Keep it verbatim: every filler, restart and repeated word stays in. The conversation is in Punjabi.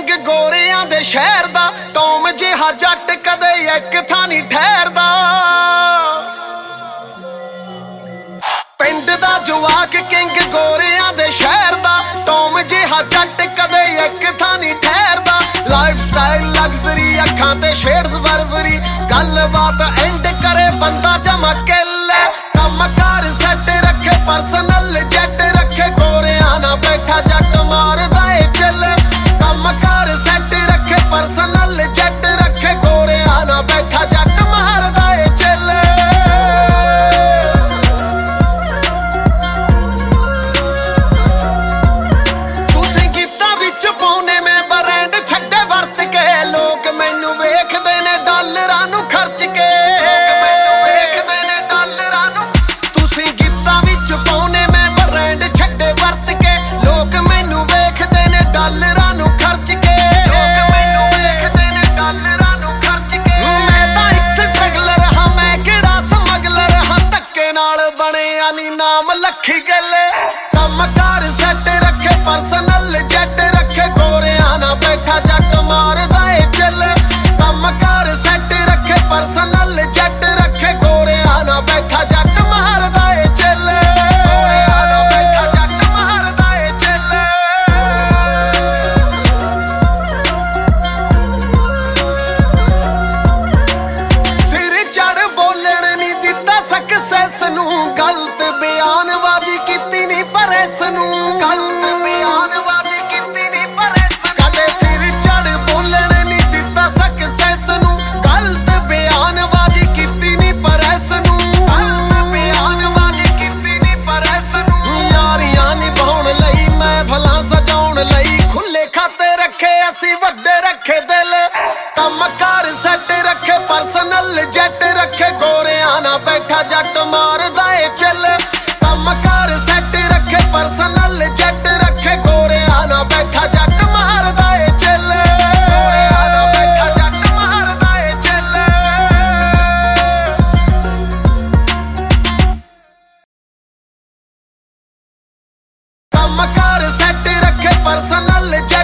ਕਿੰਗ ਗੋਰਿਆਂ ਦੇ ਸ਼ਹਿਰ ਦਾ ਟੌਮ ਜਿਹਾ ਜੱਟ ਕਦੇ ਇੱਕ ਥਾਂ ਨਹੀਂ ਠਹਿਰਦਾ। ਪਿੰਡ ਦਾ ਜਵਾਕ ਕਿੰਗ ਗੋਰਿਆਂ ਦੇ ਸ਼ਹਿਰ ਦਾ ਟੌਮ ਜਿਹਾ ਜੱਟ ਕਦੇ ਇੱਕ ਥਾਂ ਨਹੀਂ ਠਹਿਰਦਾ। ਲਾਈਫ ਸਟਾਈਲ ਲਗਜ਼ਰੀ ਅੱਖਾਂ ਤੇ ਸ਼ੇਡਸ ਵਰਵਰੀ ਗੱਲਬਾਤ ਐਂਡ ਕਰੇ ਬੰਦਾ ਜਮਾ ਕਿੱਲੇ। ਕੰਮ ਕਾਰ ਸੈੱਟ ਰੱਖੇ ਪਰਸਨਲ ਜੈਟ ਰੱਖੇ ਗੋਰਿਆਂ ਨਾਲ ਬੈਠਾ ਜੱਟ ਮਾਰਦਾ ਏ ਚੱਲ। ਕੰਮ ਕਾਰ ਸੈੱਟ ਰੱਖੇ ਪਰਸਨਲ ਜੈਟ ਰੱਖੇ ਗੋਰਿਆਂ ਨਾਲ ਬੈਠਾ ਜੱਟ ਮਾਰਦਾ ਏ ਚੱਲ। ਤੁਸੀਂ ਗੀਤਾਂ ਵਿੱਚ ਪਾਉਨੇ ਮੈਂ ਬ੍ਰਾਂਡ ਛੱਡੇ ਵਰਤ ਕੇ ਲੋਕ ਮੈਨੂੰ ਵੇਖਦੇ ਨੇ ਡਾਲਰਾਂ ਨੂੰ ਖਰਚ ਕੇ। ਨਾਮ ਲੱਖੀ ਗੱਲੇ ਕੰਮ ਕਾਰ ਸੈੱਟ ਰੱਖੇ ਪਰਸਨਲ ਜੈਟ ਰੱਖੇ ਗੋਰਿਆਂ ਨਾਲ ਬੈਠਾ ਜੱਟ ਮਾਰਦਾ ਏ ਚੱਲ। ਕੰਮ ਕਾਰ ਸੈੱਟ ਰੱਖੇ ਪਰਸਨਲ ਜੈਟ ਰੱਖੇ ਗੋਰਿਆਂ ਨਾਲ ਬੈਠਾ ਜੱਟ ਮਾਰਦਾ ਏ ਚੱਲ। ਗੋਰਿਆਂ ਨਾਲ ਬੈਠਾ ਜੱਟ ਮਾਰਦਾ ਏ ਚੱਲ। ਸਿਰ ਚੜ ਬੋਲਣ ਨਹੀਂ ਦਿੱਤਾ ਸਕਸੈਸ ਨੂੰ ਗਲਤ ਬਿਆਨਬਾਜ਼ੀ ਕੀਤੀ ਨੀ ਪਰ ਇਸ ਨੂੰ ਗਲਤ ਬਿਆਨਬਾਜ਼ੀ ਕੀਤੀ ਨੀ ਪਰ ਇਸ ਕਦੇ ਸਿਰ ਚੜ ਬੋਲਣ ਨੀ ਦਿੱਤਾ ਸਕਸੈਸ ਨੂੰ ਗਲਤ ਬਿਆਨਬਾਜ਼ੀ ਕੀਤੀ ਨੀ ਪਰ ਇਸ ਨੂੰ ਗਲਤ ਬਿਆਨਬਾਜ਼ੀ ਕੀਤੀ ਨੀ ਪਰ ਇਸ ਨੂੰ। ਯਾਰੀਆਂ ਨਿਭਾਉਣ ਲਈ ਮਹਿਫਲਾਂ ਸਜਾਉਣ ਲਈ ਖੁੱਲੇ ਖਾਤੇ ਰੱਖੇ ਅਸੀਂ ਵੱਡੇ ਰੱਖੇ ਦਿਲ। ਕੰਮ ਕਾਰ ਸੈੱਟ ਰੱਖੇ ਪਰਸਨਲ ਜੈਟ ਰੱਖੇ ਗੋਰਿਆਂ ਨਾਲ ਬੈਠਾ ਜੱਟ ਮਾਰਦਾ ਏ ਚੱਲ। ਕੰਮ ਕਾਰ ਸੈੱਟ ਰੱਖੇ ਪਰਸਨਲ ਜੈਟ ਰੱਖੇ ਗੋਰਿਆਂ ਨਾਲ ਬੈਠਾ ਜੱਟ ਮਾਰਦਾ ਏ ਚੱਲ। ਗੋਰਿਆਂ ਨਾਲ ਬੈਠਾ ਜੱਟ ਮਾਰਦਾ ਏ ਚੱਲ। ਕੰਮ ਕਾਰ ਸੈੱਟ ਰੱਖੇ ਪਰਸਨਲ